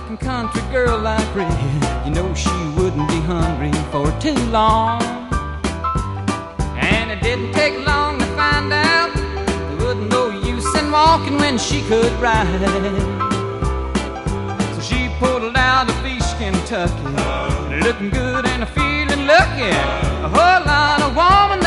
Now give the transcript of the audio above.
good-looking country girl like Red, you know she wouldn't be hungry for too long. And it didn't take long to find out there wasn't no use in walking when she could ride. So she pulled out of East Kentucky, looking good and feeling lucky. A whole lot of woman